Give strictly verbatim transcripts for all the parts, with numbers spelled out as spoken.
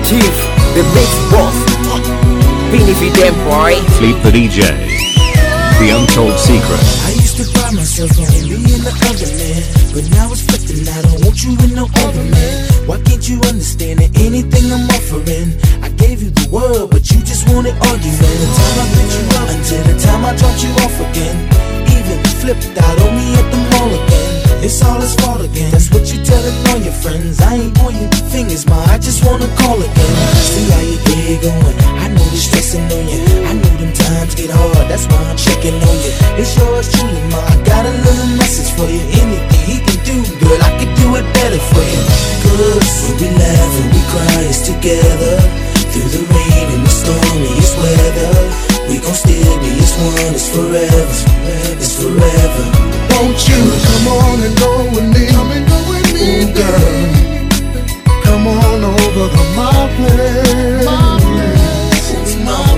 Chief, the big boss. Beanie for them, boy. Fleet the D J. The Untold Secret. I used to pride myself on being the other man, but now it's flipping. I don't want you in no other man. Why can't you understand that anything I'm offering? I gave you the world, but you just wanted argument. From the time I picked you up until the time I dropped you off again. Even flipped out on me at the mall again. It's all his fault again. That's what you telling all your friends. I ain't pointing fingers, ma, I just wanna call again. See how your day going. I know the stressing on you. I know them times get hard. That's why I'm checking on you. It's yours truly, ma. I got a little message for you. Anything he can do, girl, I can do it better for you. Cause when we laugh and we cry, it's together. Through the rain and the stormiest weather, we gon' still be as one. It's forever. It's forever. Won't you come on and go with me? Come and go with me, ooh, girl. Come on over to my place. My place. My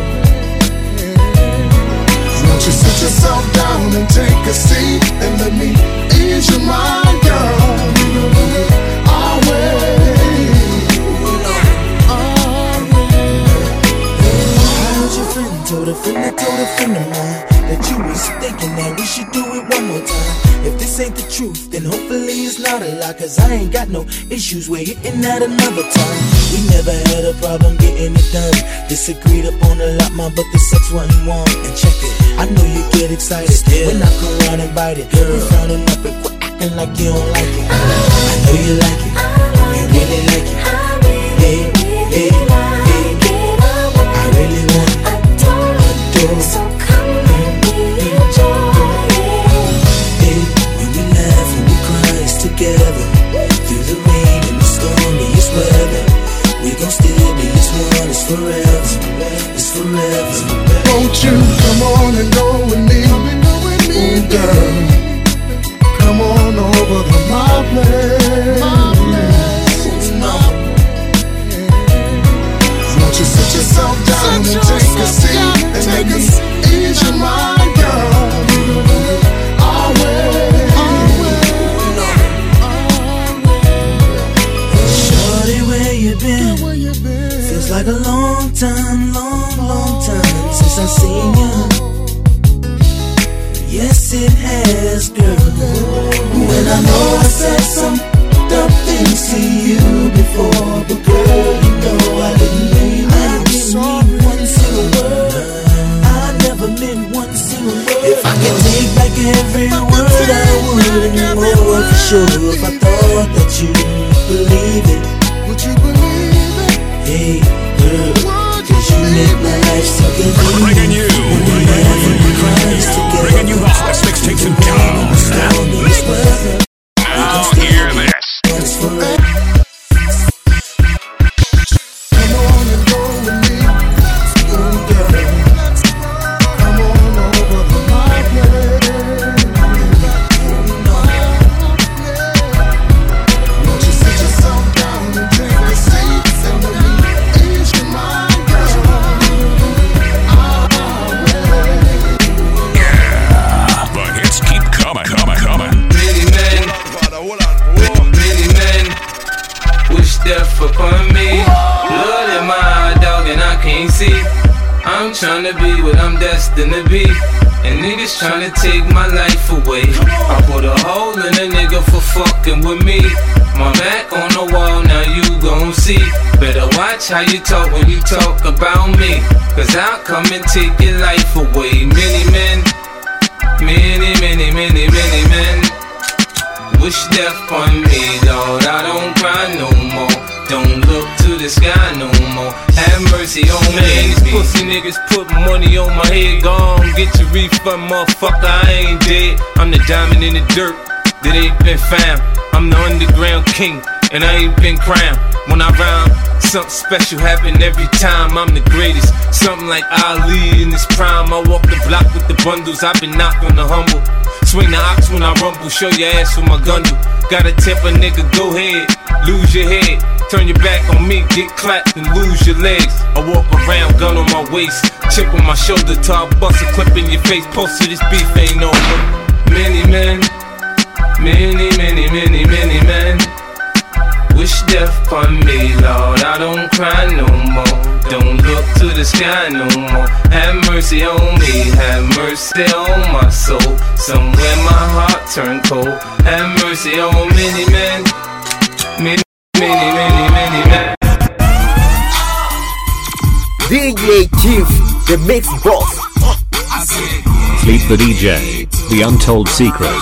place. Won't you sit yourself down and take a seat and let me ease your mind, girl? Our way. Told a friend that told a friend of mine that you was thinking that we should do it one more time. If this ain't the truth, then hopefully it's not a lie. Cause I ain't got no issues with hitting that another time. We never had a problem getting it done. Disagreed upon a lot, ma, but the sex wasn't one. And check it, I know you get excited Still. when I come around and bite it. Girl, frowning up and quit acting like you don't like it. I know you like it, you really like it. Hey, hey, hey, I really want it. So come and enjoy it. Hey, when we laugh and we cry, it's together. Through the rain and the stormiest weather, we gon' still be as one. It's forever. It's forever. Won't you come on and go with me? Come and go with me, ooh, girl. Come on over to my place. My place. My place. Won't you sit yourself down sit and take a seat? And make us ease your mind, girl. Our way, our way, our way. Shorty, where you been? Where you been? Feels like a long time, long, long time since I seen you. Yes, it has, girl. When I know I said some dumb things to you before, but girl, you know I didn't mean it. I didn't mean one single word. Meant one single word. If I could take back every word, I would. And more for sure. If I thought that you believe it, would you believe it? Hey, girl, cause you make my life so convenient. Bringing you, bringing you the hottest mixtapes in town. Now hear this. I'm tryna be what I'm destined to be, and niggas tryna take my life away. I put a hole in a nigga for fucking with me. My back on the wall, now you gon' see. Better watch how you talk when you talk about me, cause I'll come and take your life away. Many men, many, many, many, many men wish death on me, Lord. I don't cry no more. Don't look to the sky no more. Have mercy on me. Man, these pussy niggas put money on my head. Gone, get your refund, motherfucker. I ain't dead. I'm the diamond in the dirt that ain't been found. I'm the underground king, and I ain't been crowned. When I rhyme, something special happen every time. I'm the greatest, something like Ali in his prime. I walk the block with the bundles. I've been knocked on the humble. Swing the ox when I rumble. Show your ass with my gun do. Gotta tip a nigga, go ahead, lose your head. Turn your back on me, get clapped and lose your legs. I walk around, gun on my waist, chip on my shoulder, till I bust a clip in your face. Post to this beef ain't over. Many men, many, many, many, many men wish death upon me, Lord. I don't cry no more. Don't look to the sky no more. Have mercy on me, have mercy on my soul. Somewhere my heart turned cold. Have mercy on many men, many, many, many, many men. D J Chief, the mix boss. Sleep the D J, the untold secret.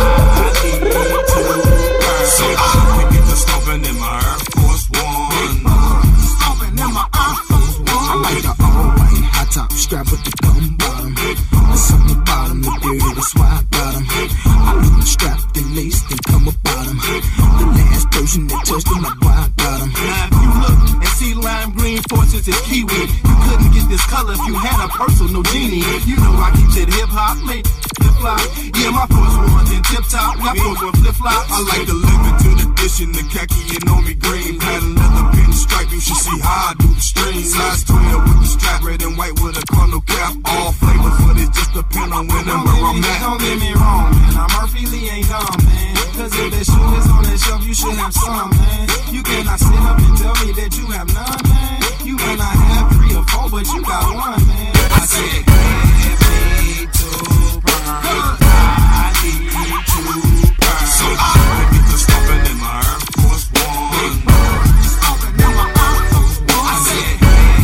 Strap with the gum bottom. There's something about him, the dirty, that's why I got him. I leave him strapped and laced and come about him. The last person that touched him, like why I got him. Now if you look and see lime green forces is kiwi, you couldn't get this color if you had a purse or no genie. You know I keep it hip hop, mate. Flip flop, yeah, my force ones in tip top. My force one flip flop. I like to live into the dish in the khaki and on me green. Had a leather pin stripe, you should see how I do the string. Size twelve with the strap, red and white with a no cap, all flavors, but it just depends on when and where I'm at. Don't get me wrong, man, I'm Murphy Lee ain't dumb, man. Cause if that shoe is on that shelf, you should have some, man. You cannot sit up and tell me that you have none, man. You may not have three or four, but you got one, man. I said, I need to burn. I need to burn. So I get to stomping in my Air Force One. Stomping in my Air Force One. I said,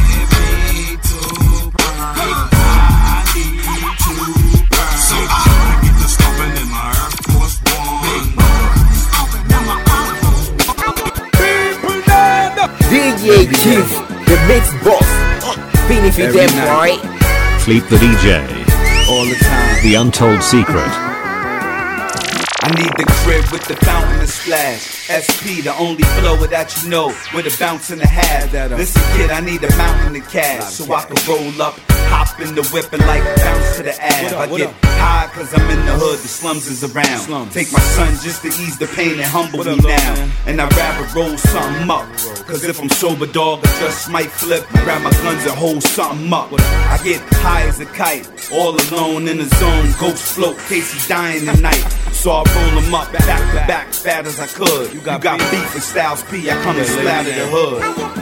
D J Chief, the mix boss. Finish it them, right? Sleep the D J, all the time. The untold secret. I need the crib with the fountain and splash. S P, the only flow that you know, with a bounce and a half. Listen, kid, I need a mountain of cash so I can roll up, hop in the whip and like bounce to the ab. I get high cause I'm in the hood, the slums is around. Take my son just to ease the pain and humble me now. And I'd rather roll something up, cause if I'm sober, dog, I just might flip, grab my guns and hold something up. I get high as a kite, all alone in the zone, ghost float, Casey dying tonight. So I roll them up, back to back, fat as I could. You got, you got beef with Styles P, I come and splatter the hood.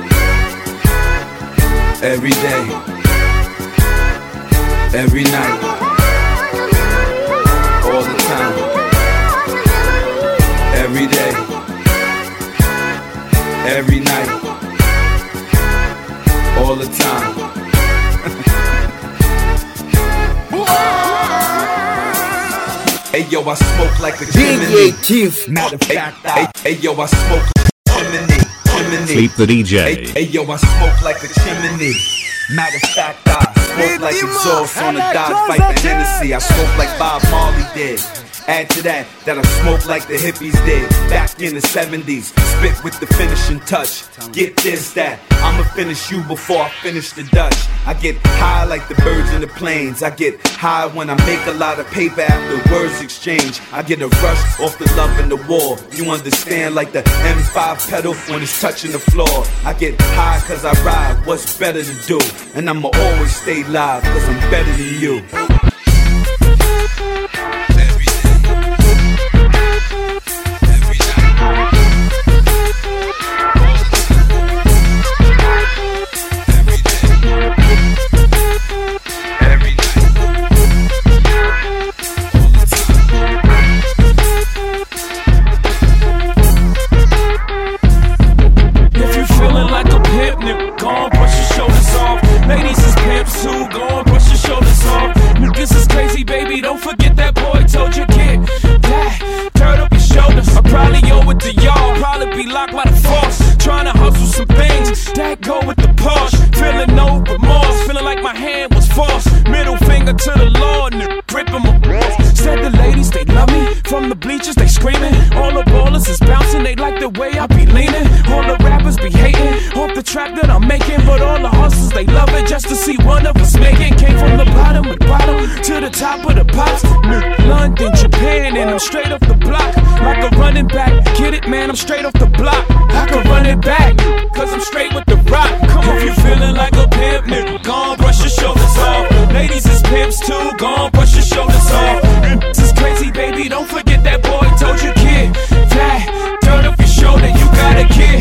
Every day, every night, all the time. Every day, every night, all the time. Hey yo, I smoke like a chimney. D J Chief. Matter of fact, I, hey, hey yo, I smoke like a chimney. chimney. Sleep the D J. Hey, hey yo, I smoke like a chimney. Matter of fact, I smoke like exhaust on a Dodge Viper Hennessy. I smoke like Bob Marley did. Add to that, that I smoke like the hippies did back in the seventies. Spit with the finishing touch. Get this, that I'ma finish you before I finish the Dutch. I get high like the birds in the plains. I get high when I make a lot of paper after words exchange. I get a rush off the love and the war. You understand, like the M five pedal when it's touching the floor. I get high cause I ride, what's better to do? And I'ma always stay live cause I'm better than you. Straight off the block, I can run it back, cause I'm straight with the rock. Come on, if you feeling like a pimp, nigga, gon' brush your shoulders off. Ladies is pimps too, gon' brush your shoulders off. And this is crazy, baby, don't forget that boy told you, kid. Fly, dirt off your shoulder, you got a kid.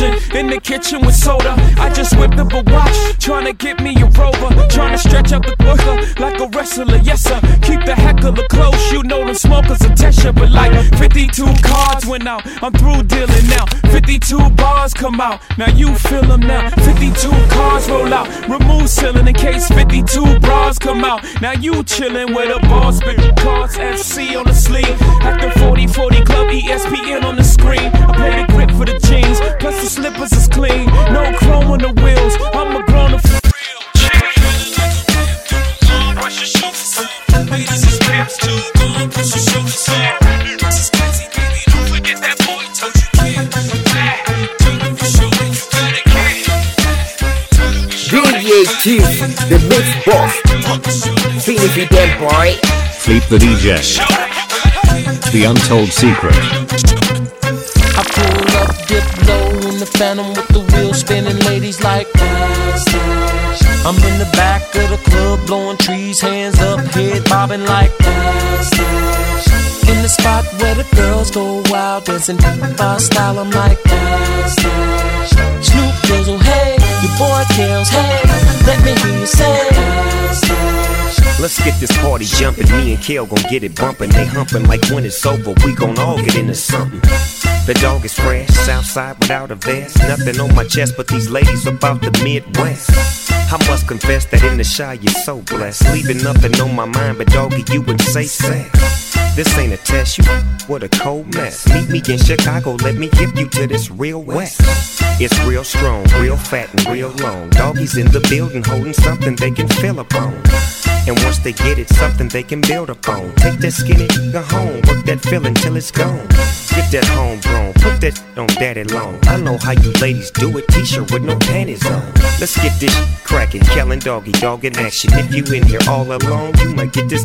kitchen, in the kitchen with soda. I just whipped up a watch, trying to get me a rover, trying to stretch out the booker like a wrestler, yes sir. Keep the heckler close, you know them smokers a test you, but like fifty-two cards went out, I'm through dealing now. fifty-two bars come out, now you feel them now. fifty-two cards roll out, remove ceiling in case fifty-two bras come out. Now you chillin' with a boss, big cards, F C on the sleeve. Acting forty forty club, E S P N on the screen. I play the grip for the jeans, plus the slippers is clean. No chrome on the wheels, I'm a grown up for real. Brush your shoulders up, ladies is pimps too. Go on, brush your shoulders up. This is crazy, baby, don't forget that boy told you kid. Turn up your shoulder, you gotta get. D J Keith, the mix boss. Finish with them, boy. Fleet the D J. The Untold Secret. I pull up, dip low in the Phantom with the wheels spinning, ladies like dash, dash. I'm in the back of the club blowing trees, hands up, head bobbing like dash, dash. In the spot where the girls go wild, dancing by style, I'm like dash, dash. Snoop Dizzle, hey, your boy Kels, hey, let me hear you say dash, dash. Let's get this party jumping, me and Kel gon' get it bumping. They humping like when it's over, we gon' all get into something. The dog is fresh, Southside without a vest. Nothing on my chest but these ladies about the Midwest. I must confess that in the shy you're so blessed. Leaving nothing on my mind but doggy, you would say sex. This ain't a test, you what a cold mess. Meet me in Chicago, let me give you to this real west. It's real strong, real fat and real long. Doggies in the building holding something they can feel upon. And once they get it, something they can build upon. Take that skinny go home, work that feeling till it's gone. Get that homegrown, put that on daddy long. I know how you ladies do it, t-shirt with no panties on. Let's get this crackin', Kel and Doggy, dog in action. If you in here all alone, you might get this.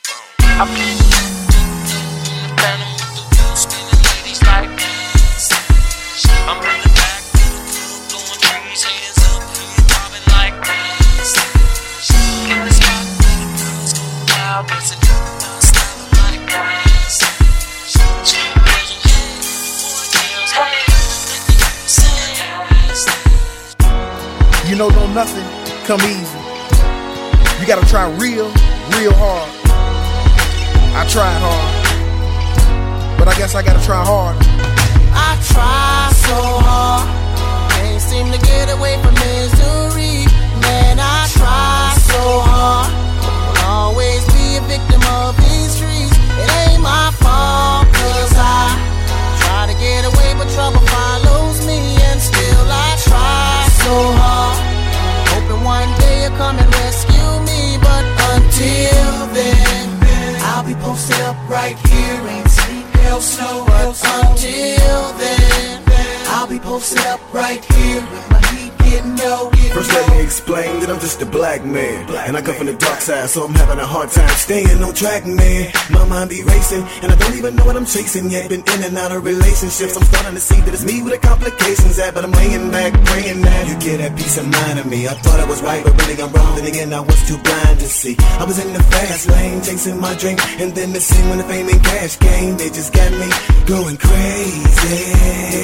You know, don't nothing come easy. You gotta try real, real hard. I tried hard, but I guess I gotta try harder. I try so hard, can't seem to get away from misery. Man, I try so hard, will always be a victim of these streets. It ain't my fault, cause I try to get away, but trouble follows me. And still I try so hard, hoping one day you'll come and rescue me. But until then, I'll be posted up right here, ain't sleep, hell, snow. But until then, I'll be posted up right here with my heat getting low. First let me explain that I'm just a black man, and I come from the dark side, so I'm having a hard time staying on track, man. My mind be racing, and I don't even know what I'm chasing yet. Been in and out of relationships, I'm starting to see that it's me with the complications at. But I'm laying back, praying that you get that peace of mind of me. I thought I was right, but really I'm wrong. Then again, I was too blind to see. I was in the fast lane, chasing my dream, and then the scene when the fame and cash came, they just got me going crazy.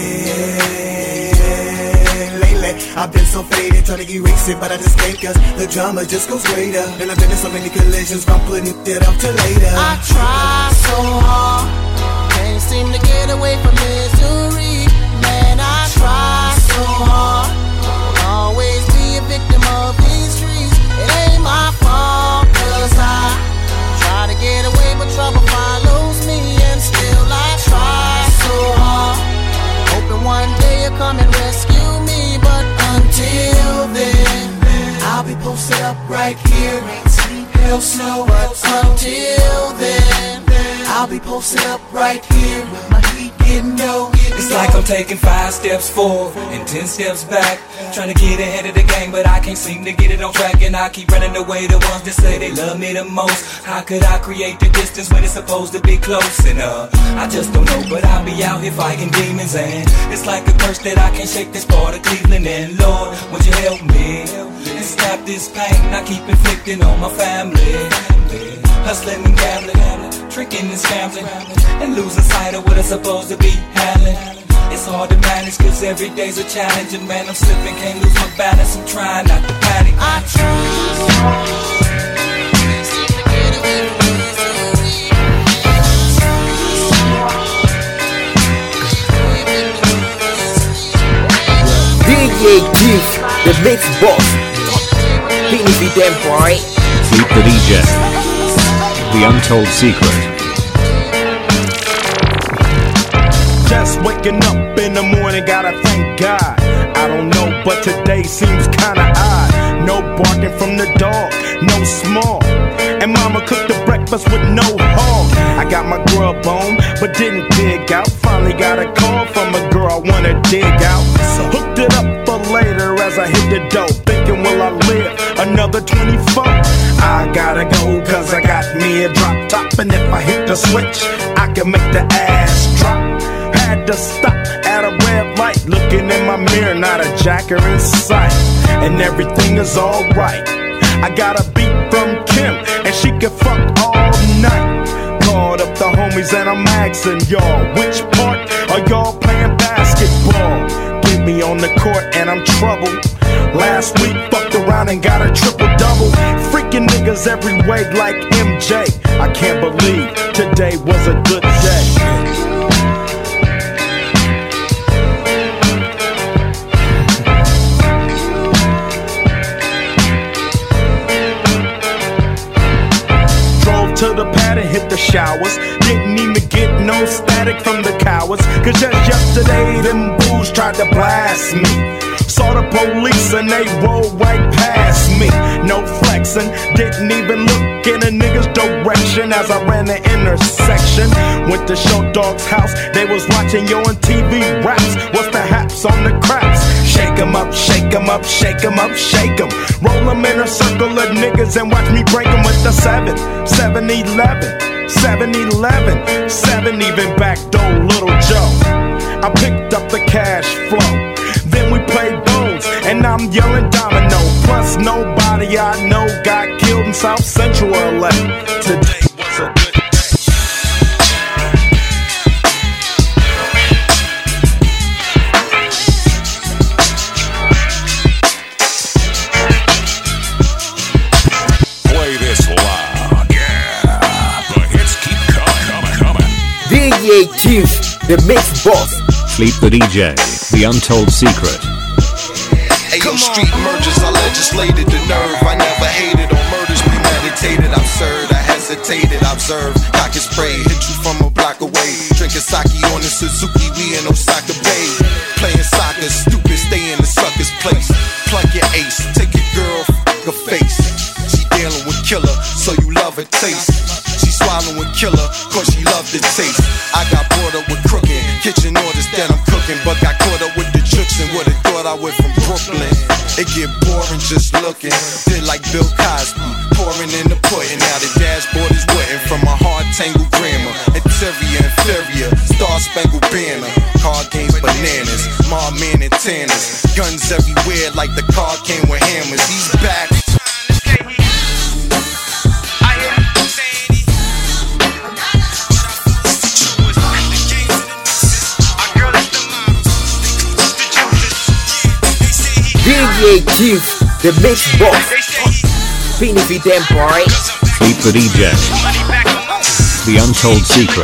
Lately, I've been so faded, trying to erase it, but I just can't, cause the drama just goes greater. And I've been in so many collisions, I'm putting it off till later. I try so hard, can't seem to get away from misery. Man, I try so hard, will always be a victim of these streets. It ain't my fault, cause I try to get away, but trouble follows me. And still I try so hard, hoping one day you'll come and rescue me. But until then, I'll be posted up right here, ain't sleep, hell, snow. But until then, I'll be posted up right here with my heat getting low. It's like I'm taking five steps forward and ten steps back, trying to get ahead of the game, but I can't seem to get it on track. And I keep running away the ones that say they love me the most. How could I create the distance when it's supposed to be close? And uh, I just don't know, but I'll be out here fighting demons. And it's like a curse that I can't shake this part of Cleveland. And Lord, would you help me and stop this pain I keep inflicting on my family? Hustling and gambling, tricking and scrambling, and losing sight of what I'm supposed to be handling. it's hard to manage, cause every day's a challenge. And man, I'm slipping, can't lose my balance. I'm trying not to panic. I try. D J Keith, the mix boss. Finish with them, boy. Sleep the D J. The Untold Secret. Just waking up in the morning, gotta thank God. I don't know, but today seems kinda odd. No barking from the dog, no small. And mama cooked the breakfast with no hog. I got my grub on, but didn't dig out. Finally got a call from a girl I wanna dig out. So hooked it up for later as I hit the dough. Thinking, will I live another twenty-four? I gotta go, cause I got me a drop top. And if I hit the switch, I can make the ass drop. Had to stop at a red light, looking in my mirror, not a jacker in sight. And everything is alright. I got a beat from Kim, and she can fuck all night. Called up the homies and I'm asking y'all, which part are y'all playing basketball? Get me on the court and I'm troubled. Last week fucked around and got a triple-double. Freaking niggas every way like M J. I can't believe today was a good day. To the pad and hit the showers. Didn't even get no static from the cowards. Cause just yesterday them fools tried to blast me. Saw the police and they rolled right past me. No flexing, didn't even look in a nigga's direction as I ran the intersection. Went to Show Dog's house, they was watching Yo on T V raps. What's the haps on the craps? Shake 'em up, shake 'em up, shake 'em up, shake 'em. Roll 'em in a circle of niggas and watch me break 'em with the seven, seven eleven, seven eleven, seven even backdoor Little Joe. I picked up the cash flow. Then we played bones, and I'm yelling domino. Plus nobody I know got killed in South Central L A. Today was a good day. Play this loud, yeah. The hits keep coming, coming, coming. D J Keith, the mix boss. Sleep the D J. The Untold Secret. Ayo, street mergers, I legislated the nerve. I never hated on murders, premeditated, absurd. I hesitated, observed, cock and spray, hit you from a block away. Drinking sake on the Suzuki, we in Osaka Bay. Playing soccer, stupid, stay in the sucker's place. Plug your ace, take your girl, f*** her face. She dealing with killer, so you love her taste. She swallowing killer, cause she love the taste. I got brought up with crooked kitchen orders that I'm cooking, but got caught up with the jukes and would've thought I went from Brooklyn. It get boring just looking, did like Bill Cosby, pouring in the pudding. Now the dashboard is wetting from my hard tangled grammar. Interior, inferior, star spangled banner. Card games bananas, Mar Man and Tanners. Guns everywhere like the car came with hammers. He's back. D J Keith, the mix boss. Finish with them, boy. Sleep the D J. The Untold Secret.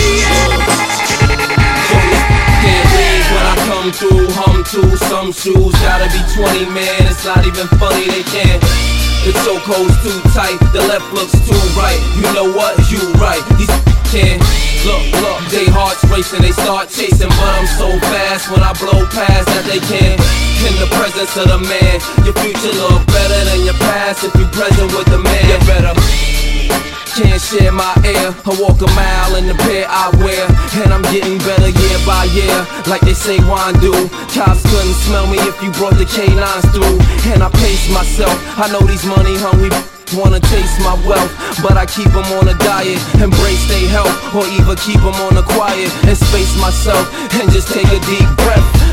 When I come through, hum to some shoes. Gotta be twenty, man. It's not even funny, they can't. The chokehold's too tight, the left looks too right. You know what? You right. These can't. Look, look, they hearts racing, they start chasing, but I'm so fast when I blow past that they can't. In the presence of the man, your future look better than your past if you present with the man. You better. Can't share my air, I walk a mile in the pair I wear. And I'm getting better year by year, like they say wine do. Cops couldn't smell me if you brought the K nines through. And I pace myself, I know these money hungry wanna taste my wealth, but I keep them on a diet, embrace their health, or even keep them on the quiet, and space myself, and just take a deep breath.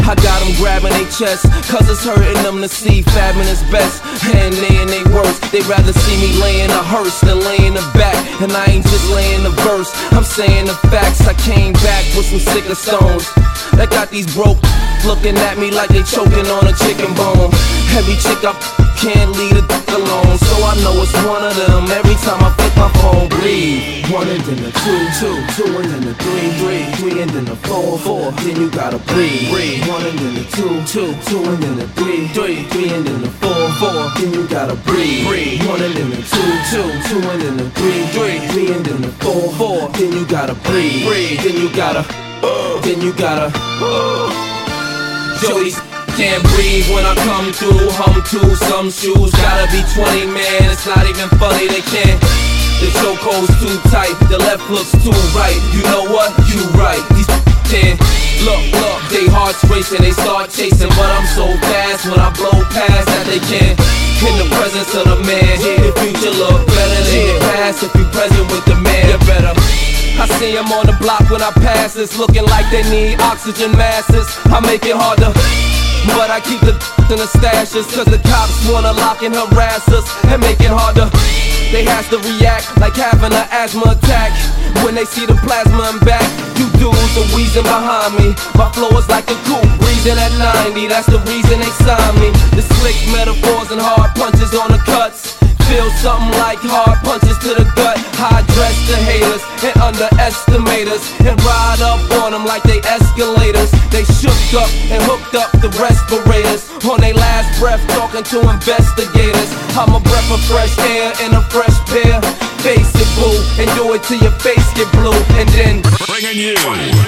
I got them grabbing their chest, cause it's hurting them to see fabbing is best. And they and they worst, they rather see me laying a hearse than laying the back. And I ain't just laying the verse, I'm saying the facts. I came back with some sicker stones that got these broke looking at me like they choking on a chicken bone. Heavy chick up, can't leave a dick alone, so I know it's one of them. Every time I flip my phone, breathe. One and then the two, two, two and then the three, three, three and then the four, four. Then you gotta breathe, breathe. One and then the two, two, two and then the three, three, three and then the four, four. Then you gotta breathe, breathe. One and then the two, two, two and then the three, three, three and then the four, four. Then you gotta breathe, breathe. Then you gotta, uh, then you gotta. Uh. Joey's can't breathe when I come through. Hum to some shoes, gotta be twenty, man. It's not even funny, they can't. The chokehold's too tight, the left looks too right. You know what? You right. These can't. Look, look, they hearts racing, they start chasing, but I'm so fast when I blow past that they can't. In the presence of the man, the future look better than the past. If you present with the man, you better. I see them on the block when I pass this, looking like they need oxygen masses. I make it hard to, but I keep the in the stashes, cause the cops wanna lock and harass us and make it harder. They has to react like having an asthma attack when they see the plasma and back. You dudes are wheezing behind me, my flow is like a coupe, breezing at ninety, that's the reason they signed me. The slick metaphors and hard punches on the cuts feel something like hard punches to the gut. High dress the haters and underestimate us, and ride up on them like they escalators. They shook up and hooked up the respirators on their last breath, talking to investigators. I'm a breath of fresh air in a fresh pair. Face it, boo, and do it till your face get blue, and then bringing you,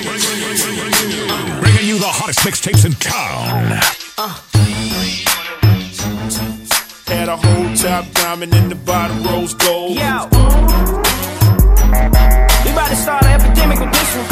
bringing you the hottest mixtapes in town. Uh. Had a whole top diamond in the bottom rose gold. Yo, we about to start an epidemic with this one.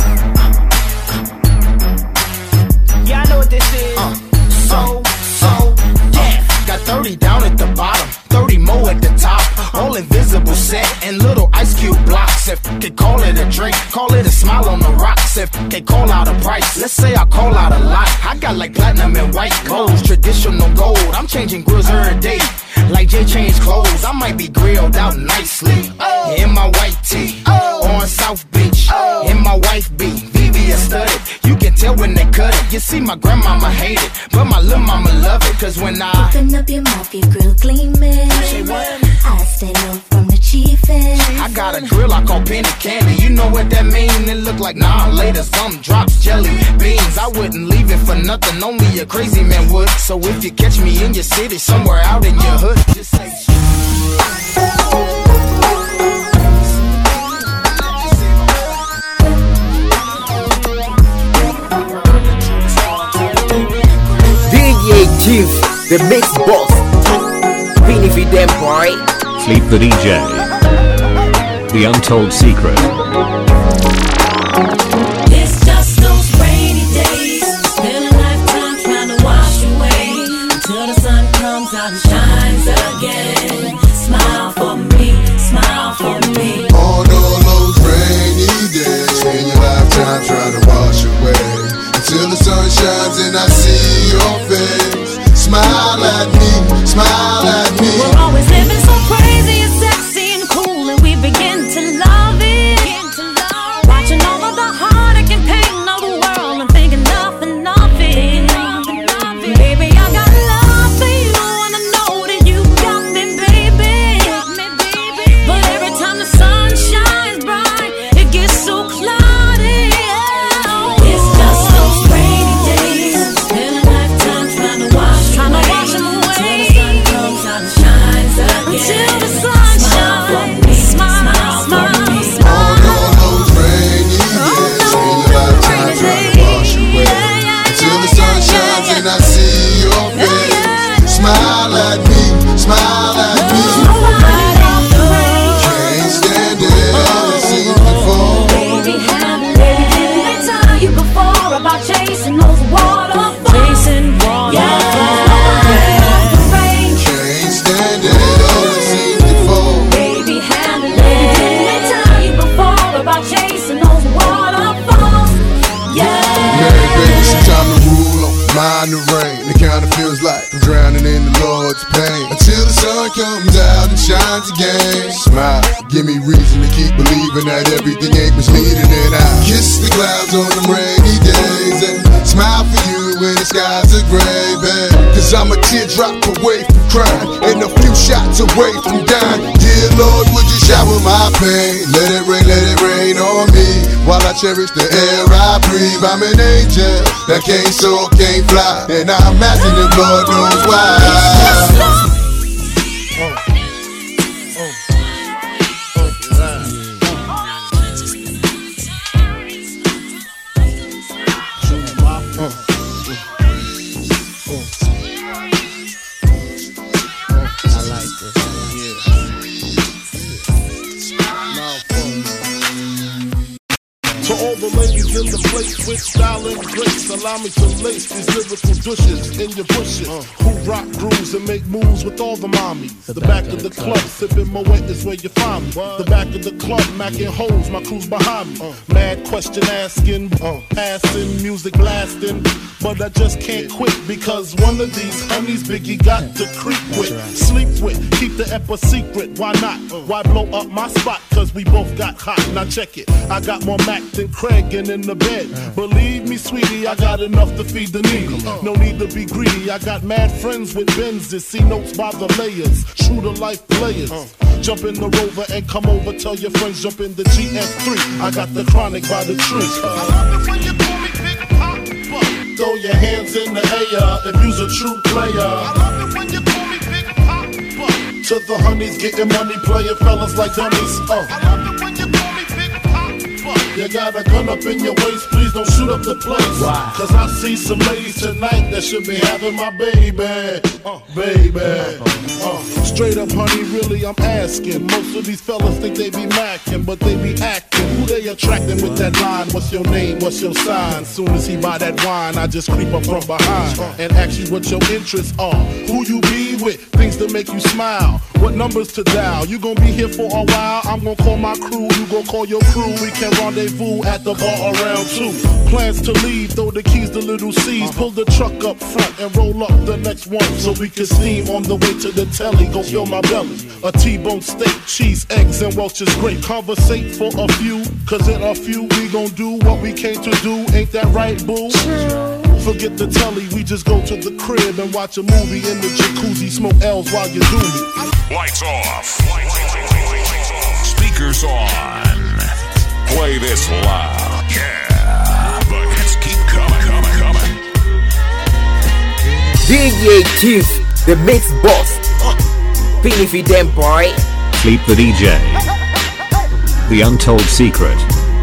Yeah, I know what this is. Uh, so, so, death. Got thirty down at the bottom, thirty more at the top. All invisible set and little ice cube blocks. If they call it a drink, call it a smile on the rocks. If they call out a price, let's say I call out a lot. I got like platinum and white gold, traditional gold. I'm changing grills every day, like Jay changed clothes. I might be grilled out nicely oh. in my white tee oh. on South Beach. Oh. In my wife beat, Vivian studded. You can tell when they cut it. You see, my grandmama hate it, but my little mama love it. Cause when I open up your mouth, your grill gleaming. I stay low from the chiefin'. I got a grill I call penny candy. You know what that mean? It look like nah, later some drops jelly beans. I wouldn't leave it for nothing, only a crazy man would. So if you catch me in your city, somewhere out in your hood, just say D J Chief, the mix boss. Beanie for them, boy. Sleep the D J. The Untold Secret. It's just those rainy days. Spend a lifetime trying to wash away until the sun comes out and shines again. Smile for me, smile for me. On all those rainy days, spend your lifetime trying to wash away until the sun shines and I see your face. Smile at me, smile at me. We're always living so crazy and sexy and cool, and we begin to love it. Watching all of the heartache and pain of the world and thinking nothing of it. Baby, I got love for you, and I know that you got me, baby. But every time the sun shines bright, it gets so cloudy. It's just those rainy days. Spend a lifetime trying to wash away till the sun comes out and it kinda feels like I'm drowning in the Lord's pain. Until the sun comes out and shines again. Smile, give me reason to keep believing that everything ain't misleading. And I kiss the clouds on them rainy days and smile for you when the skies are gray, babe. Cause I'm a teardrop away from crying and a few shots away from dying. Dear Lord, would you shower my pain? Let it rain, let it rain on me while I cherish the air I breathe. I'm an angel that can't soar, can't fly, and I imagine if Lord knows why. In the place with style and grace, allow me to lace these lyrical douches in your bushes. Uh. Who rock grooves and make moves with all the mommies. The, the back, back of the club, sipping Moet is where you find me. What? The back of the club, macking holes, my crew's behind me. Uh. Mad question asking, uh. passing, music blasting, but I just can't quit because one of these honeys Biggie got to creep with, right. sleep with, keep the ep a secret. Why not? Uh. Why blow up my spot? Cause we both got hot. Now check it. I got more Mac than Craig and in the bed. Believe me, sweetie, I got enough to feed the needy. No need to be greedy. I got mad friends with Benzes, see notes by the layers, true to life players. Jump in the Rover and come over. Tell your friends jump in the G S three. I got the chronic by the tree. I love it when you call me Big Papa. Throw your hands in the air if you's a true player. I love it when you call me Big Papa. To the honeys getting money, playing fellas like dummies. Uh. I love it when you call me Big Papa. You got a gun up in your waist, please don't shoot up the place. Why? Cause I see some ladies tonight that should be having my baby, uh, baby. Uh, straight up, honey, really, I'm asking. Most of these fellas think they be macking, but they be acting. Who they attracting with that line? What's your name? What's your sign? Soon as he buy that wine, I just creep up from behind and ask you what your interests are. Who you be with? Things to make you smile. What numbers to dial? You gon' be here for a while. I'm gon' call my crew. You gon' call your crew. We can rendezvous at the bar around two. Plans to leave, throw the keys to little C's. Pull the truck up front and roll up the next one so we can steam on the way to the telly. Go fill my belly. A T-bone steak, cheese, eggs, and Welch's grape. Conversate for a few, cause in a few we gon' do what we came to do. Ain't that right, boo? Forget the telly, we just go to the crib and watch a movie in the jacuzzi. Smoke L's while you do me. Lights off. Speakers on. Play this loud. Yeah. The hits keep coming, coming, coming. D J Keith, the mix boss. Feeling for them, boy. Sleep the D J. The Untold Secret.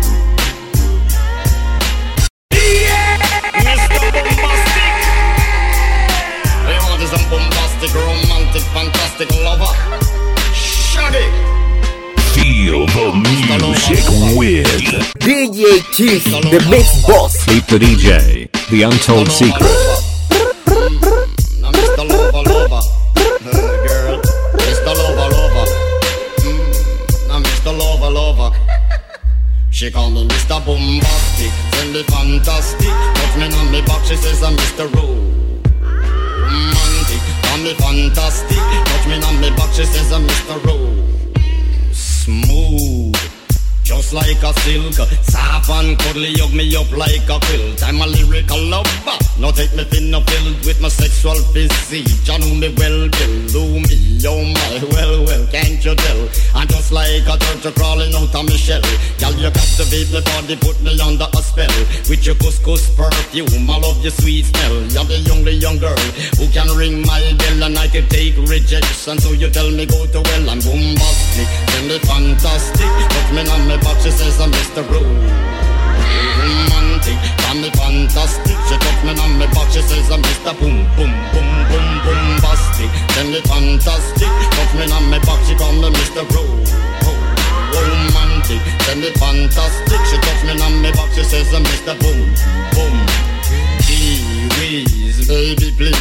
Romantic, fantastic lover. Shaggy. Feel the music with D J Keith, the mix boss. Sleep the D J, the Untold Secret. Now Mister Lover, lover, uh, girl, Mister Lover, lover. Mm, now Mister Lover, lover. She call me Mister Bombastic, send me fantastic. Touch me on me back, she says I'm Mister Rowe. Romantic, me fantastic. Touch me on me back, she says I'm Mister Rowe. Smooth, just like a silk. Soft and cuddly, hug me up like a quilt. I'm a lyrical lover. Now take me thin or filled with my sexual physique. You know me well, Bill. Do me, oh my, well, well, can't you tell? I'm just like a turtle crawling out of my shell. Girl, you captivate my body, put me under a spell. With your couscous perfume, I love your sweet smell. You're the only young girl who can ring my bell, and I can take rejection. So you tell me go to well, I'm bombastic, tell me fantastic. Put me on my back, she says I'm Mister Rowe. Romantic, tell me fantastic. She touch me on my back, she says I'm Mister Boom, boom, boom, boom, bombastic. Tell me fantastic. Touch me on my back, she call me Mister Rowe. Romantic, tell me fantastic. She touch me on my back, she says I'm Mister Boom, boom. Please, baby, please, let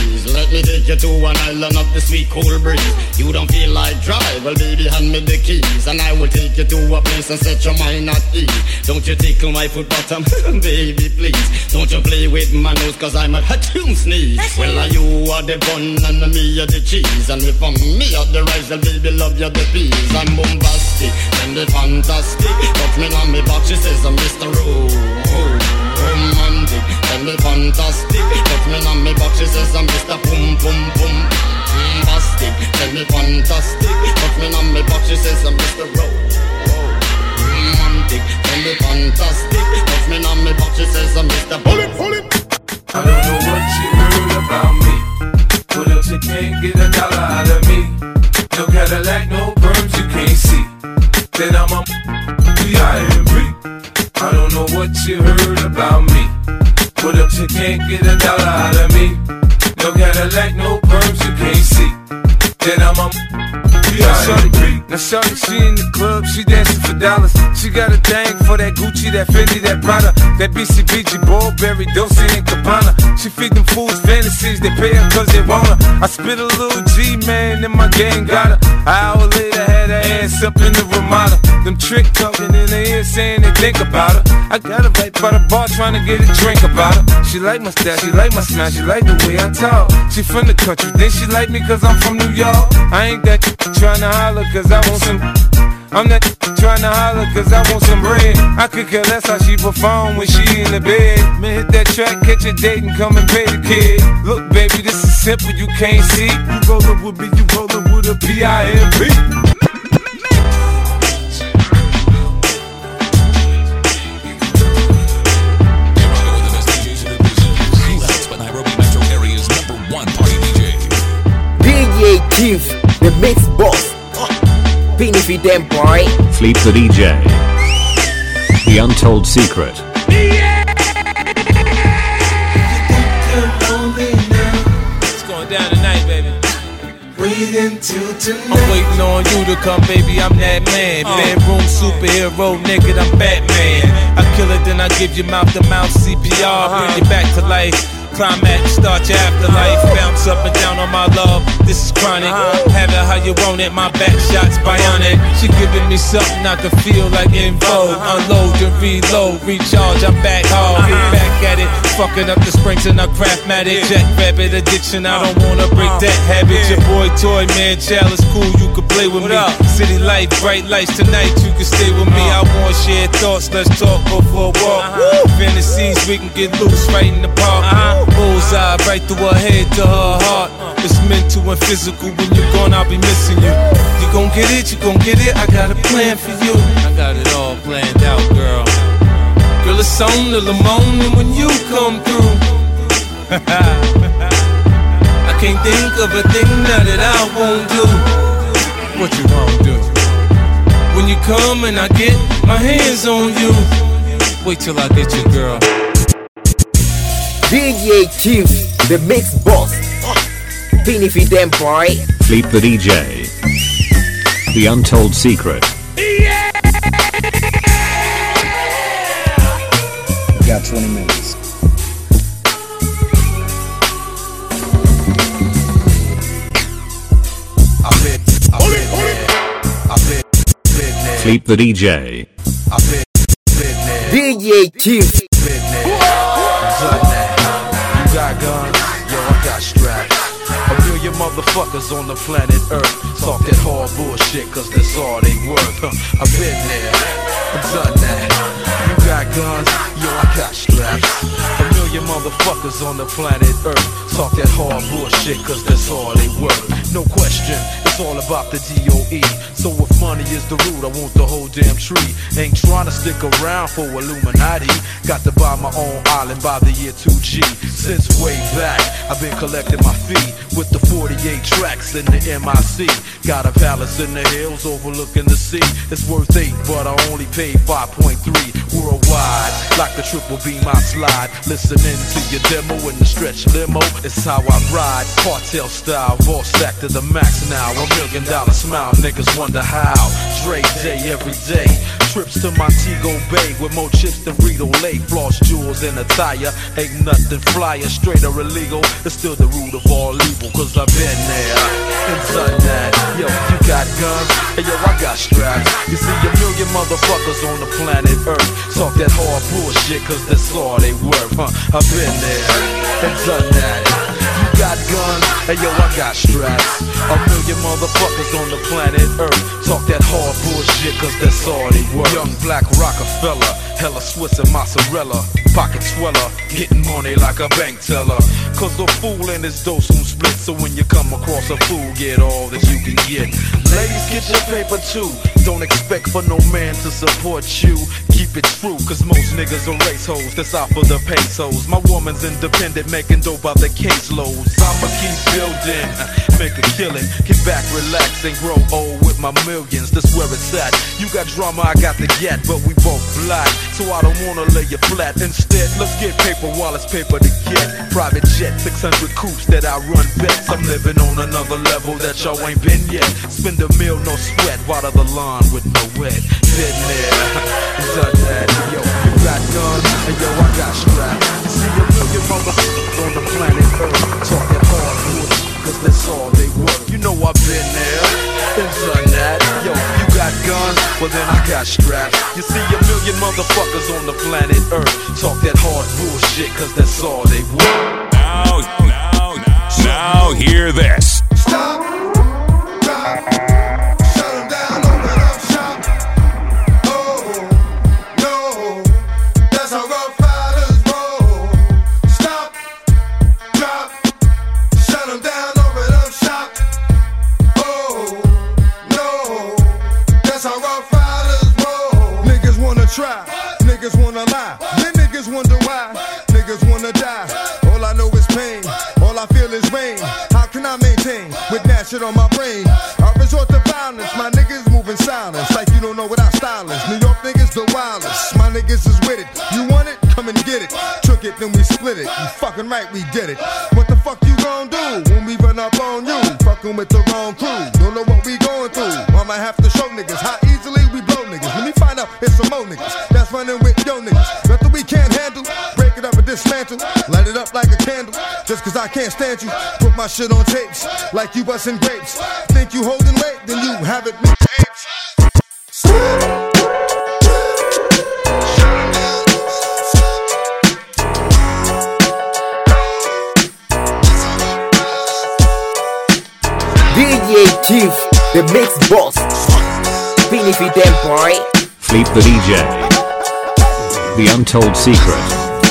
let me take you to an island of the sweet cool breeze. You don't feel like drive, well baby hand me the keys, and I will take you to a place and set your mind at ease. Don't you tickle my foot bottom, baby please. Don't you play with my nose, cause I'm a hatchoon sneeze. Well uh, you are the bun and me are the cheese, and if I'm me are the rice, well baby love you the peas. I'm bombastic and the fantastic. Touch me on me back, she says I'm Mister Ro- Romantic and the fantastic. Touch me on me back, she says I'm Mister Pum Pum Pum Bombastic and the fantastic. Touch me on me back, she says I'm Mister Ro- Romantic and the fantastic. Touch me on me back, she says I'm Mister Pull it, pull it. I don't know what you heard about me, but if you can't get a dollar out of me, no Cadillac, no perms you can't see, then I'm a B I M B. I don't know what you heard about me, but if you can't get a dollar out of me, no Cadillac, no perms you can't see, then I'm a B I M B. Now shorty, she in the club, she dancing for dollars. She got a thing for that Gucci, that Fendi, that Prada, that B C B G, Burberry, Dolce and Gabbana. She feed them fools fantasies, they pay her cause they want her. I spit a little G, man, and my gang got her. An hour later, had her ass up in the Ramada. Them trick talking in her ear saying they think about her. I got her right by the bar trying to get a drink about her. She like my style, she like my smile, she like the way I talk. She from the country, then she like me cause I'm from New York. I ain't that trying to holler cause I want some. I'm not trying to holler cause I want some bread. I could care less how she perform when she in the bed. Man, hit that track, catch a date and come and pay the kid. Look baby, this is simple, you can't see. You rollin' with me, you rollin' with a B I M B. D J Chief, the mix boss. Beanie for them, boy. Sleep the D J. The Untold Secret. It's going down tonight, baby. Wait until tonight. I'm waiting on you to come, baby. I'm that man. Uh, Bedroom superhero, nigga. I'm Batman. I kill it, then I give you mouth to mouth C P R. Uh-huh. Bring you back to life. Climax, start your afterlife. Bounce up and down on my love. This is chronic. Have it how you want it. My back shots bionic. She giving me something I can feel like in vogue. Unload and reload, recharge. I'm back hard. Get back at it. Fucking up the springs in a Craftmatic. Jack rabbit addiction. I don't wanna break that habit. Your boy Toy Man, child is cool. You can play with me. City life, bright lights tonight. You can stay with me. I want shared thoughts. Let's talk. Go for a walk. Fantasies we can get loose right in the park. Bullseye right through her head to her heart. It's mental and physical. When you're gone, I'll be missing you. You gon' get it, you gon' get it. I got a plan for you. I got it all planned out, girl. Girl, it's on till the morning when you come through. I can't think of a thing now that I won't do. What you won't do? When you come and I get my hands on you. Wait till I get you, girl. D J Chief, the mix boss. Beanie for them, boy. Sleep the D J. The Untold Secret. Yeah! We got twenty minutes. I've been, I've been there. I've been, been there. Sleep the D J. I've been, been there. D J Chief. Been there. Done that. You got guns, yo, I got straps. A million motherfuckers on the planet Earth talk that hard bullshit, cause that's all they worth. Huh. I've been there, done that. You got guns, yo, I got straps. A million motherfuckers on the planet Earth talk that hard bullshit, cause that's all they worth. No question, it's all about the D O E. So if money is the root, I want the whole damn tree. Ain't trying to stick around for Illuminati. Got to buy my own island by the year two G. Since way back, I've been collecting my fee with the forty-eight tracks in the M I C. Got a palace in the hills overlooking the sea. It's worth eight, but I only paid five point three worldwide. Like the triple B, my slide. Listening to your demo in the stretch limo. It's how I ride. Cartel style, ball stacked to the max now. A million dollar smile, niggas wonder how. Dre day every day. Trips to Montego Bay with more chips than Frito Lay. Floss jewels and attire, ain't nothing flyer. Straight or illegal, it's still the root of all evil. Cause I've been there and done that. Yo, you got guns, and yo, I got straps. You see a million motherfuckers on the planet Earth talk that hard bullshit cause that's all they worth, huh? I've been there and done that. You got guns, and yo, I got straps. A million motherfuckers on the planet Earth talk that hard bullshit cause that's all they worth. Young black Rockefeller, hella Swiss and mozzarella, pocket sweller, getting money like a bank teller. Cause the fool and his dough soon split, so when you come across a fool, get all that you can get. Ladies, get your paper too. Don't expect for no man to support you. Keep it true, cause most niggas are race hoes that's out for the pesos. My woman's independent, making dope out the caseloads. I'ma keep building, make a killing. Get back, relax, and grow old with my millions. That's where it's at. You got drama, I got the gat, but we both black, so I don't wanna lay you flat. Instead, let's get paper while it's paper to get. Private jet, six hundred coops that I run bets. I'm living on another level that y'all ain't been yet. Spend a meal, no sweat, water the lawn with no wet. Been there, done that. Yo, you got guns, and yo, I got straps. You see a million motherfuckers on the planet Earth talk that hard bullshit, cause that's all they work. You know I've been there and done that. Yo, you got guns, well then I got straps. You see a million motherfuckers on the planet Earth talk that hard bullshit, cause that's all they work. Now, now, now, now hear this. Stop, drop, shut them down, open up shop. Oh, no, that's how rough riders roll. Stop, drop, shut them down, open up shop. Oh, no, that's how rough riders roll. Niggas wanna try, niggas wanna lie, then niggas wonder why, niggas wanna die. All I know is pain, all I feel is rain. How can I maintain with that shit on my brain? I resort to violence, my niggas moving silence, like you don't know what our style is. New York niggas the wildest, my niggas is with it. You want it? Come and get it. Took it, then we split it. You fucking right, we did it. What the fuck you gon' do when we run up on you? Fucking with the wrong crew, don't know what we going through. I might have to show niggas how easily we blow niggas. When we find out it's some more niggas that's running with yo niggas. Nothing we can't handle, break it up and dismantle. Light it up like a candle, just cause I can't stand you. Put my shit on tapes, like you busting grapes. Think you holding weight, then you have it with the apes. D J Keith, the mix boss. Benefit them, boy. Fleet the D J. The Untold Secret.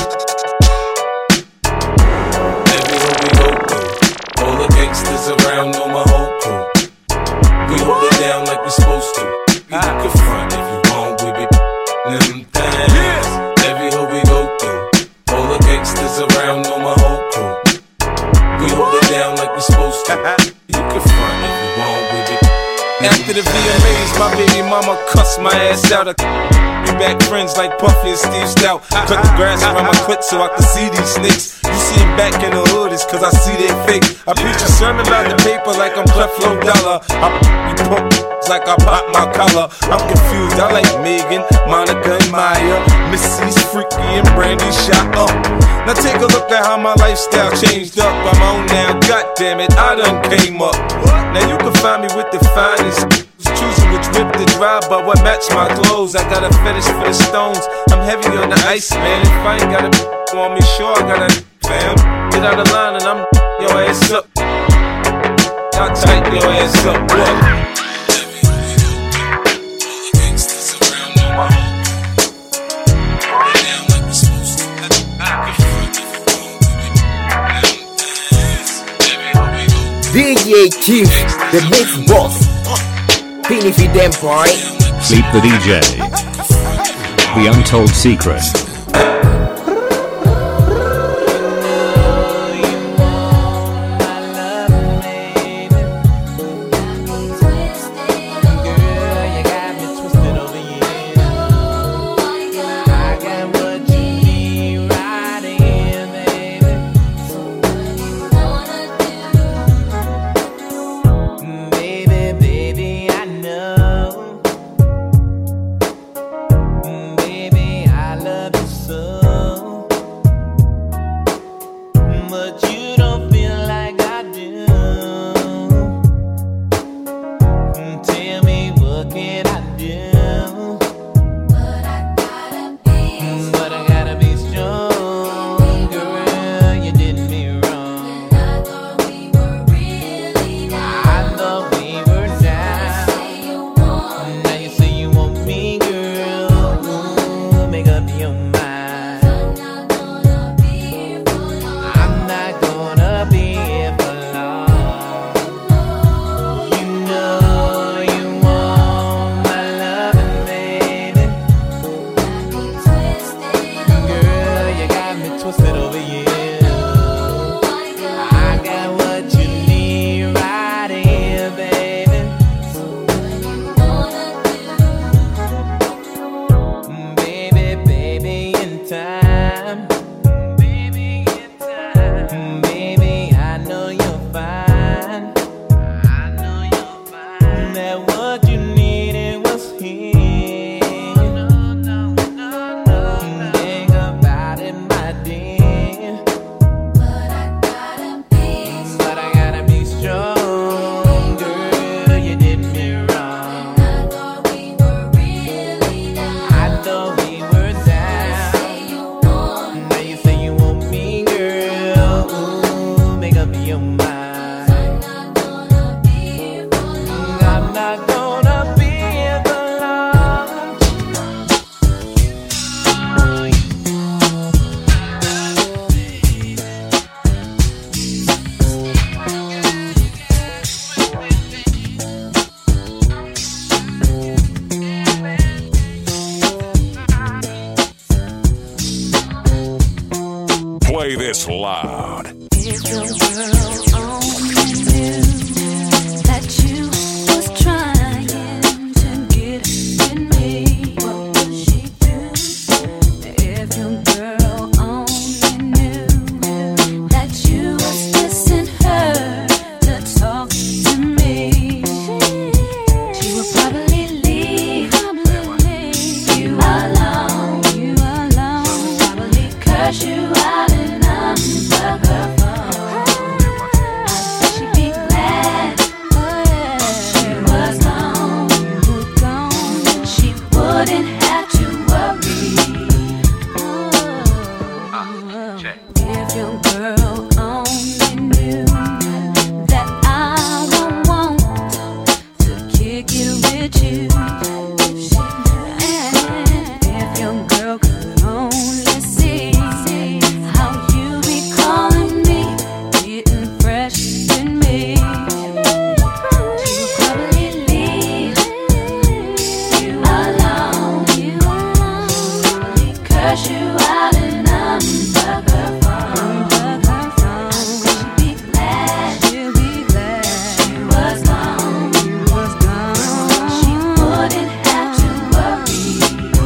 All the gangsters around know my whole crew. We hold it down like we supposed to. You can front if you want, we be them things. Every hood we go through. All the gangsters around know my whole crew. We hold it down like we supposed to. You can front if you want, we be. After the V M As, my baby mama cussed my ass out. We back friends like Puffy and Steve Stout. Cut the grass around my foot so I can see these snakes. You see him back in the hood, it's cause I see they fake. I preach a sermon about the paper like I'm Creflo Dollar. I be pump like I pop my collar. I'm confused, I like Megan, Monica and Maya, Missy's freaky and Brandy shot up. Now take a look at how my lifestyle changed up. I'm on now, goddammit, I done came up. Now you can find me with the finest, choosing which whip to drive, but what match my clothes. I got a fetish for the stones, I'm heavy on the ice, man. If I ain't got a on me, sure I got a fam. Get out of line and I'm your ass up. I'll tighten your ass up, what? D J Keith, the mix boss. Benefit them, boy. Fleet the D J. The Untold Secret. your mind. I'm not gonna be here for long. Play this loud. If your girl only knew that you was trying to get with me, what would she do? If your girl only knew that you was kissing her to talk to me, she would probably leave you alone, you alone, probably curse you out and unplug her phone. I said she'd be glad she was gone, you were gone, and she wouldn't have to worry. If your girl only knew that I don't want to kick it with you, and if your girl could only see how you be calling me, getting fresh with me, she would probably leave you alone, you alone, probably curse you out and unplug her phone, unplug her phone. She'd be glad, she'll be glad she was gone, you was gone. She wouldn't have to worry.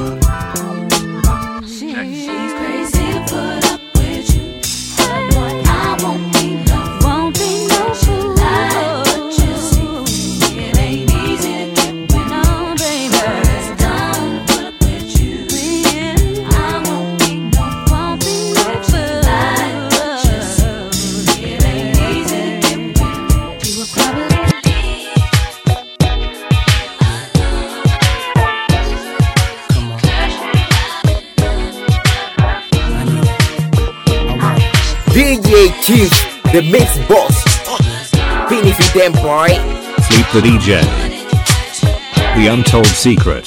She, she's crazy to put up with you. I won't be no, won't be no fool. But you see, it ain't easy to get with no baby. It's dumb to put up with you. I won't be no, won't be no fool. But you see, it ain't easy to get with. You would probably D J Keith, the mix boss. Benefit them, boy. Sleep the D J. The Untold Secret.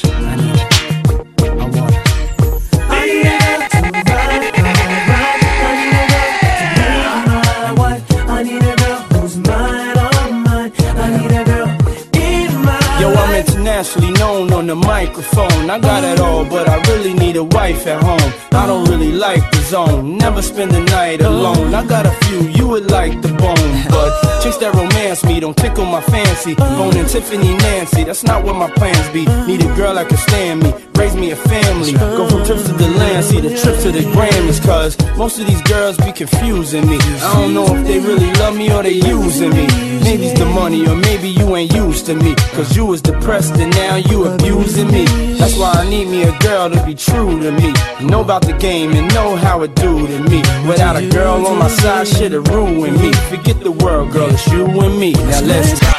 Yo, I'm internationally known on the microphone. I got it all, but I really need a wife at home. I don't really like the zone, never spend the night alone. I got a few, you would like the bone, but chicks that romance me don't tickle my fancy. Bone and Tiffany Nancy, that's not what my plans be. Need a girl that can stand me, raise me a family. Go from trips to the land, see the trips to the Grammys. Cause most of these girls be confusing me. I don't know if they really love me or they using me. Maybe it's the money or maybe you ain't used to me. Cause you was depressed and now you abusing me. That's why I need me a girl to be true to me. Know about the game and know how it do to me. Without a girl on my side, shit'll ruin me. Forget the world, girl, it's you and me. Now let's ride.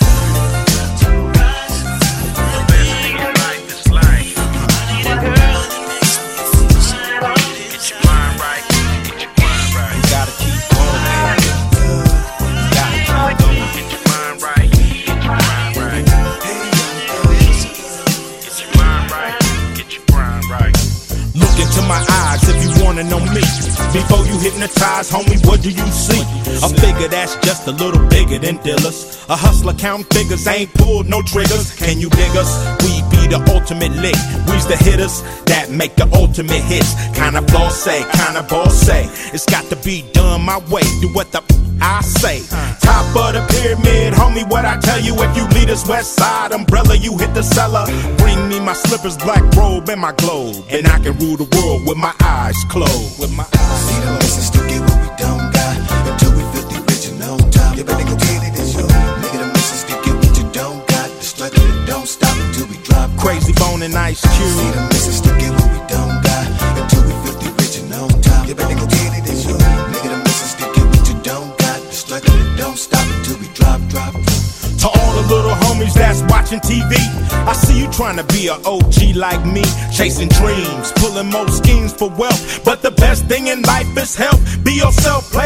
My eyes if you wanna know me. Before you hypnotize, homie, what do you see? A figure that's just a little bigger than dealers. A hustler counting figures, ain't pulled no triggers. Can you dig us? We be the ultimate lick. We's the hitters that make the ultimate hits. Kinda bossy, kinda bossy. It's got to be done my way. Do what the I say. Top of the pyramid, homie, what I tell you. If you lead us west side umbrella, you hit the cellar. Bring me my slippers, black robe, and my globe, and I can rule the world with my eyes closed. With my eyes. See the lessons to get what we don't got. Until we feel the original time. You better go get it, it's your nigga. The message to get what you don't got. The struggle that don't stop until we drop. Crazy Bone and Ice Cube. See the message to get what we don't got. Until we feel the original time. You better go get it, it's your nigga. The message to get what you don't got. The struggle that don't stop until we drop, drop. To all the little homies that's watching T V, I see you trying to be a O G like me, chasing dreams, pulling more schemes for wealth. But the best thing in life is health. Be yourself, player.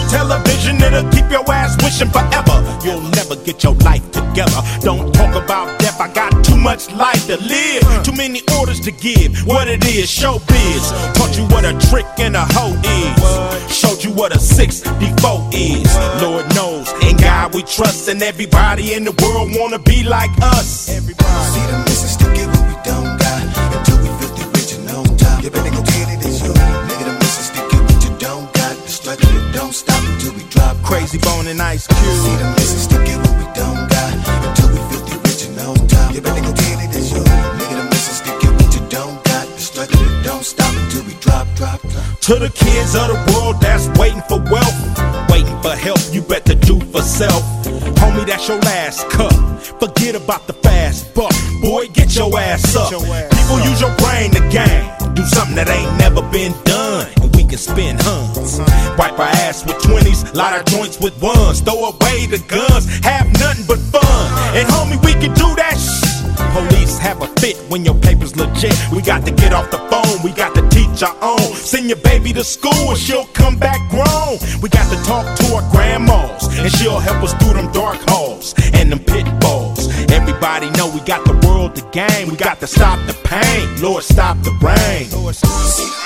television, it'll keep your ass wishing forever. You'll never get your life together. Don't talk about death, I got too much life to live. Too many orders to give. What it is, showbiz. Taught you what a trick and a hoe is. Showed you what a sixty-four is. Lord knows, in God we trust, and everybody in the world wanna be like us. Everybody. See the missus to get what we don't got until we filthy rich and on top. You better go get it, it's you. Nigga, the missus to get what you don't got. The struggle it don't stop until we drop. Crazy Bone and Ice Cube. See the missus to get what we don't got until we filthy rich and on top. You better go get it, it's you. Nigga, the missus to get what you don't got. The struggle it don't stop until we drop, drop, drop. To the kids of the world that's waiting for wealth, waiting for help, you better do for self. Homie, that's your last cup. Forget about the fast buck. Boy, get your ass up. People use your brain to gain. Do something that ain't never been done, and we can spin huns. Wipe our ass with twenties, light our joints with ones. Throw away the guns, have nothing but fun. And homie, we can do that shit. Police have a fit when your paper's legit. We got to get off the phone, we got to teach our own. Send your baby to school and she'll come back grown. We got to talk to our grandmas, and she'll help us through them dark halls and them pitfalls. Everybody know we got the world to gain. We got to stop the pain, Lord stop the rain. Lord, stop the rain.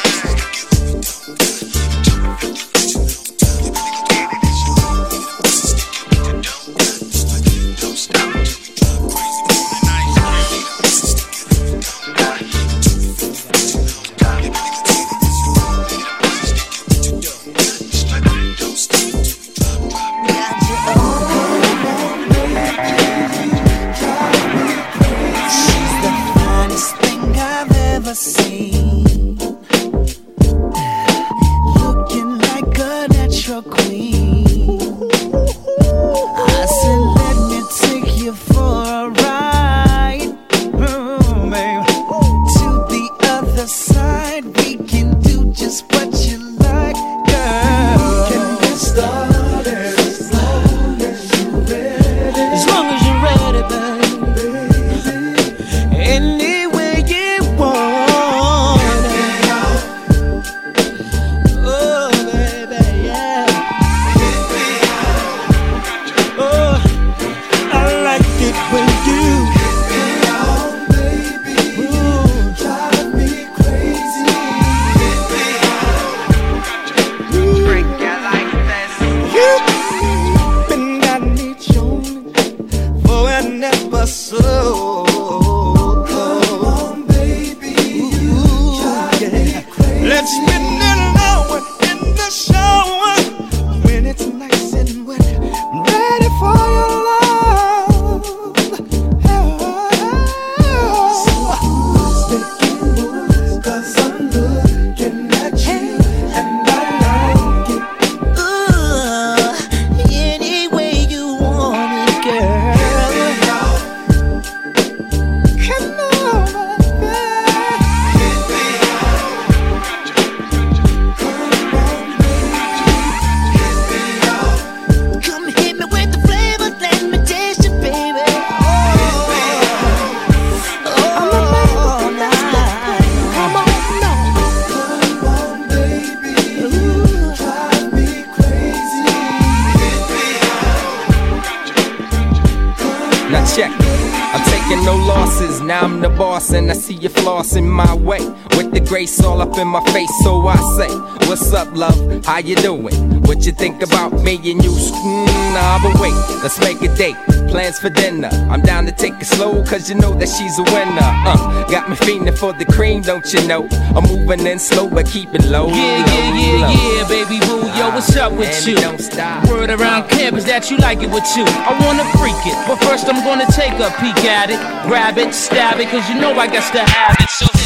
Seen, looking like a natural queen. I said, let me take you for a ride, oh, babe. To the other side, we can do just what you like, girl. We can get started as long as you're ready. As long as you're ready, babe. Anywhere you want. And I see you flossing my way with the grace all up in my face. So I say, what's up, love? How you doing? What you think about me and you? Mm, nah, but wait, let's make a date. Plans for dinner. I'm down to take it slow, cause you know that she's a winner. Uh, got me fiending for the cream, don't you know? I'm moving in slow, but keeping low. Yeah, low, yeah, yeah, low. yeah, baby boo. Yo, what's up with and you? Don't stop. Word around campus that you like it with you. I wanna freak it, but first I'm gonna take a peek at it. Grab it, stab it, cause you know I got to have it. So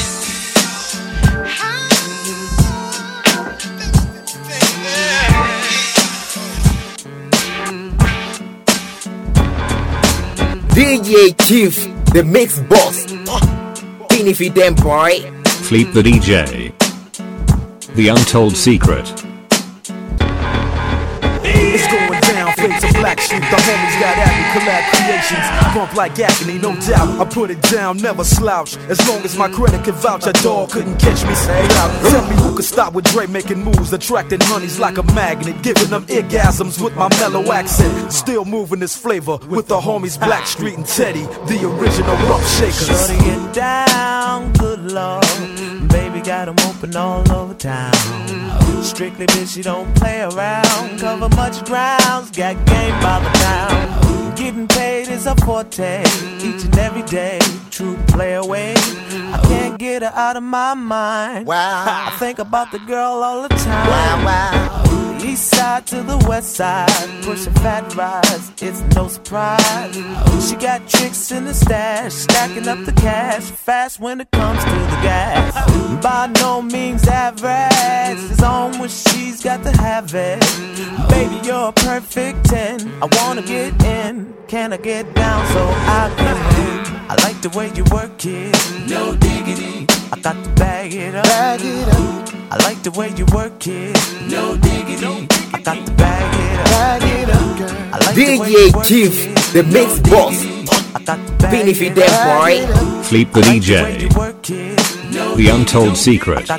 D J Chief, the mix boss. Benefit them, boy. Fleet the D J. The Untold Secret. It's going down, fake to black station. The homies got at me, collab creations. Bump like agony, no doubt. I put it down, never slouch. As long as my credit can vouch, a dog couldn't catch me. Say out. Tell me who could stop with Dre making moves, attracting honeys like a magnet, giving them orgasms with my mellow accent. Still moving this flavor with the homies Blackstreet and Teddy, the original rough shakers. Shorty get down, good lord. Baby got them open all over town. Strictly bitch, she don't play around. Cover much grounds, got game by the town. Getting paid is a forte, each and every day. True play away. I can't get her out of my mind. Wow. I think about the girl all the time. Wow, wow. East side to the west side, pushing fat rides, it's no surprise. She got tricks in the stash, stacking up the cash, fast when it comes to the gas. By no means average, it's on when she's got to have it. Baby, you're a perfect ten, I wanna get in. Can I get down so I can win? I like the way you work it, no diggity. I got to bag it up, bag it up. I like the way you work it, no diggity. I got to bag it up, bag it up, girl. I like D J Chief, the mix boss. Benefit them, boy. Sleep the D J. The Untold Secret.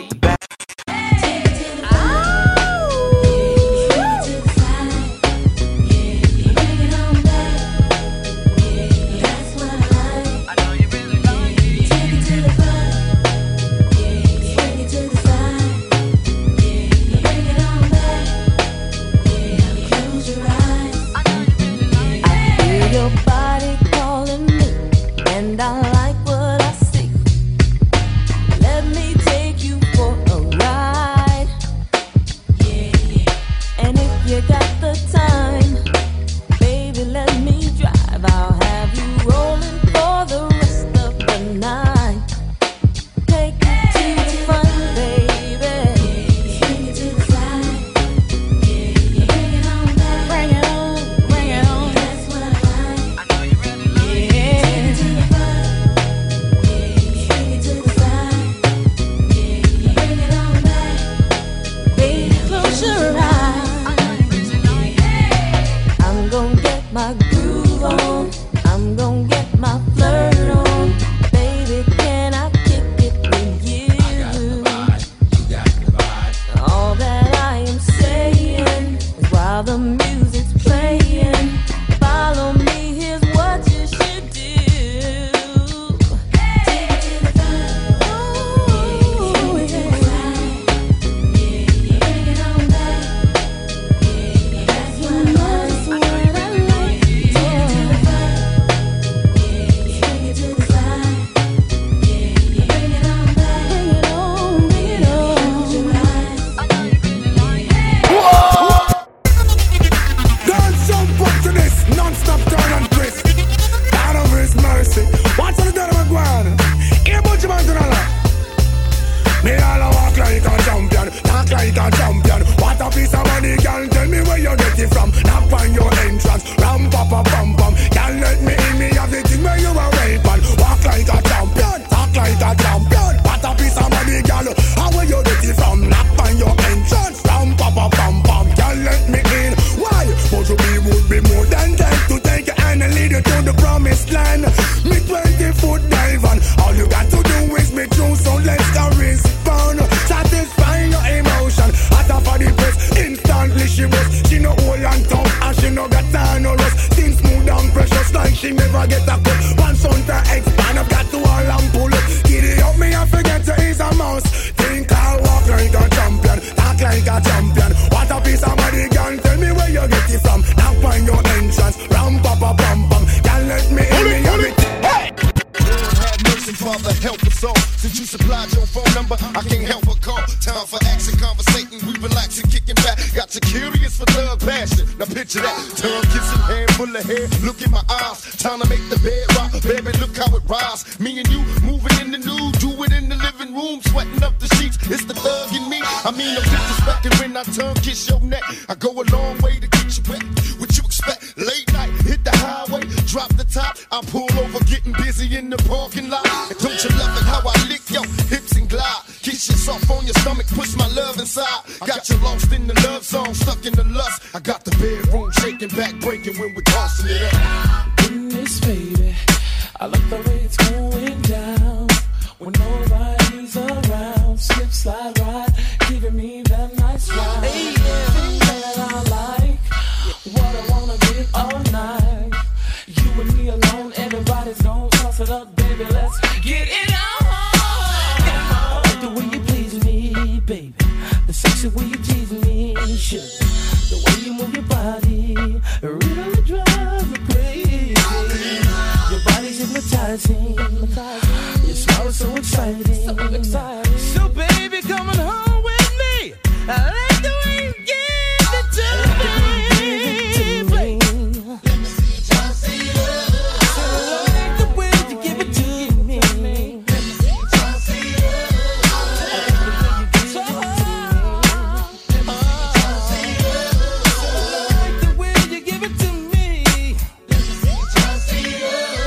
back breaking when we're tossing it up. Goodness, baby, I like the way it's going down. When nobody's around, slip, slide, ride, giving me that nice ride. Hey, yeah. Thing that I like, what I wanna get all night. You and me alone, everybody's gonna toss it up, baby. Let's get it on. I like the way you please me, baby. The sexy way you tease me, sure. The way you move your body really drives me crazy. Your body's hypnotizing. Your smile is so exciting. So exciting. So baby, coming home with me. I like the way you give it to me. Let me see you toss it up. I like the way you give it to me. Let me see you toss it up. I like the way you give it to me. Let me see you toss it up. I like the way you give it to me. Let me see you toss it up.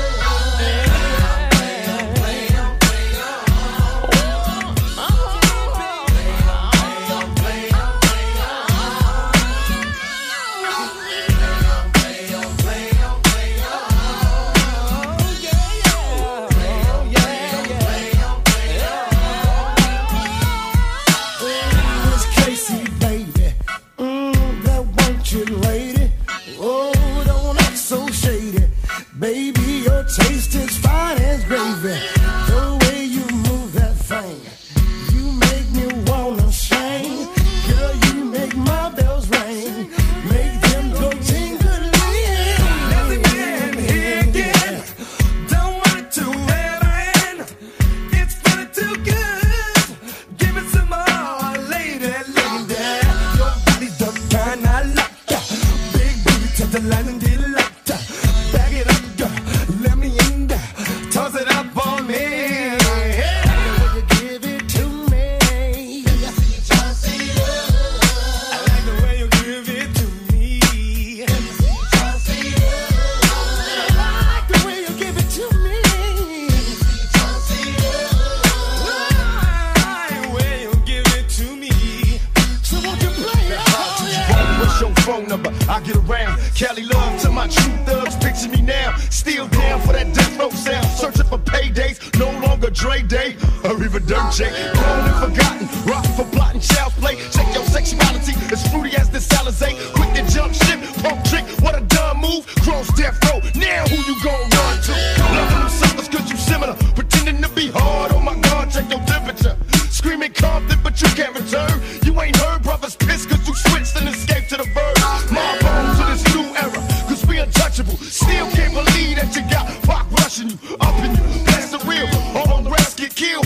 Miss Casey, baby. Mm, that want you, lady. Oh, don't act so shady. Baby, your taste is fine as gravy. The way you move that thing, you make me wanna sing. Girl, you make my bells ring. Make them go tingling. There's a man here again. Don't want it to end. It's feeling too good. Give it some more, lady, lady. Your body's the kind I like. Big booty, touch the line and get locked. Back it up, girl. Let me in there. Toss it up on me. Will you give it to me? Toss it up. I like the way you give it to me. Toss it up. I like the way you give it to me. Toss it up. I like the way you give it to me. So won't you play it? Oh, yeah. What's your phone number? I get around. Cali love to my true thugs. Picture me now. Still down for that death row sound. Searching for paydays. No longer Dre Day or even Dirt J. Grown and forgotten. Rock for plotting child's play. Check your sexuality. As fruity as this Alizé. Quick to jump ship. Pump trick. What a dumb move. Cross death row. Now who you gon' run to? Loving them suckers cause you similar. Pretending to be hard. Oh my God, check your temperature. Screaming Compton, but you can't return. You ain't heard brothers pissed cause you switched and escaped to the verb. My bones to this new era, cause we untouchable. Still can't believe that you got Pac rushing you, up in you. That's the real. All the rest get killed.